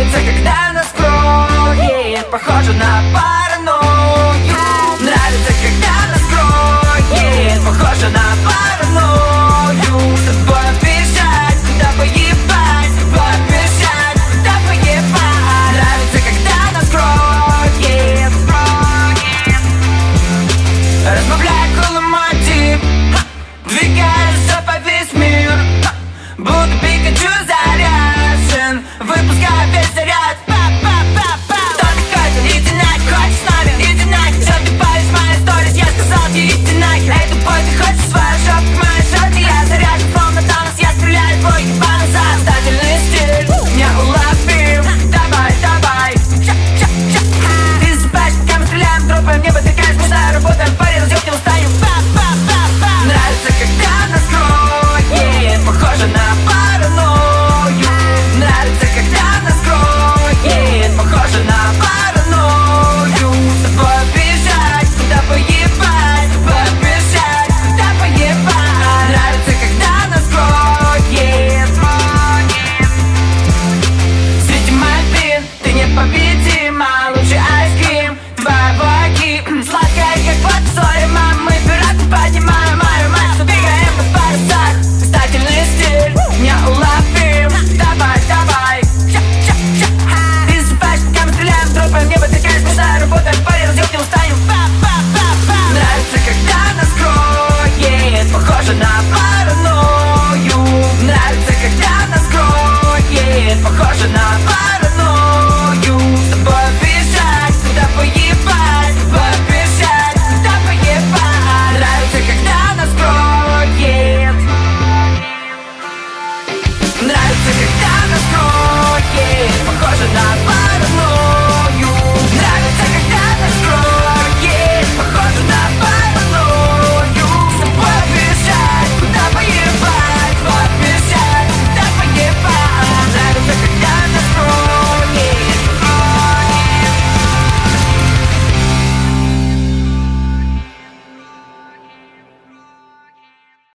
Нравится, когда нас кроет, похоже на паранойю. Нравится, когда нас кроет, похоже на паранойю. С тобой бежать, куда поебать, с тобой бежать, куда поебать. Нравится, когда нас кроет. Разбавляй коломотив, двигается по весь мир, будто Пикачу заряжен, выпуская весь заряд.